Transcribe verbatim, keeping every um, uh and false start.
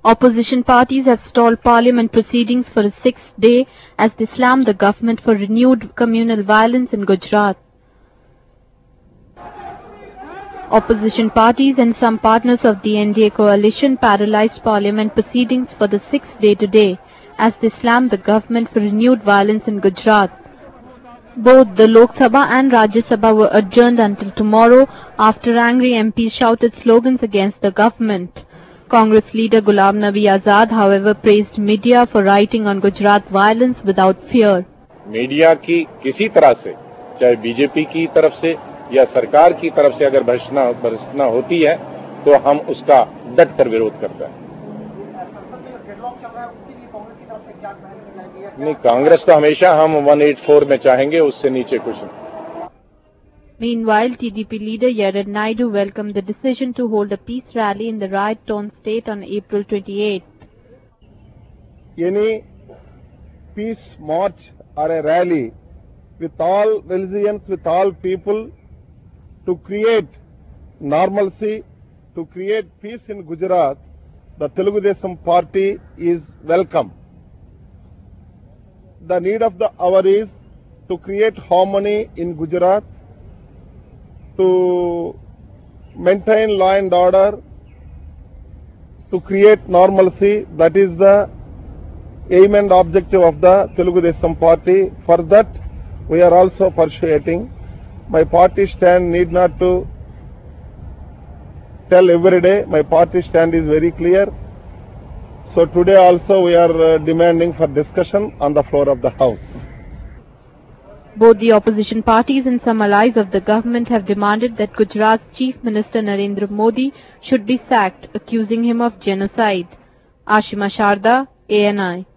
Opposition parties have stalled parliament proceedings for a sixth day as they slam the government for renewed communal violence in Gujarat. Opposition parties and some partners of the N D A coalition paralyzed parliament proceedings for the sixth day today as they slammed the government for renewed violence in Gujarat. Both the Lok Sabha and Rajya Sabha were adjourned until tomorrow after angry M Ps shouted slogans against the government. Congress leader Ghulam Nabi Azad, however, praised media for writing on Gujarat violence without fear. Media की किसी तरह से, चाहे BJP की तरफ से या सरकार की तरफ से अगर भर्त्सना भर्त्सना होती है, तो हम उसका डट कर विरोध करते हैं। नहीं, कांग्रेस तो हमेशा हम एक सौ चौरासी में चाहेंगे, उससे नीचे कुछ नहीं। Meanwhile, T D P leader Yared Naidu welcomed the decision to hold a peace rally in the riot-torn state on April twenty-eighth. Any peace march or a rally with all religions, with all people, to create normalcy, to create peace in Gujarat, the Telugu Desam party is welcome. The need of the hour is to create harmony in Gujarat, to maintain law and order, to create normalcy. That is the aim and objective of the Telugu Desam party. For that, we are also persuading. My party stand need not to tell every day. My party stand is very clear. So today also we are uh, demanding for discussion on the floor of the House. Both the opposition parties and some allies of the government have demanded that Gujarat's Chief Minister Narendra Modi should be sacked, accusing him of genocide. Ashima Sharda, A N I.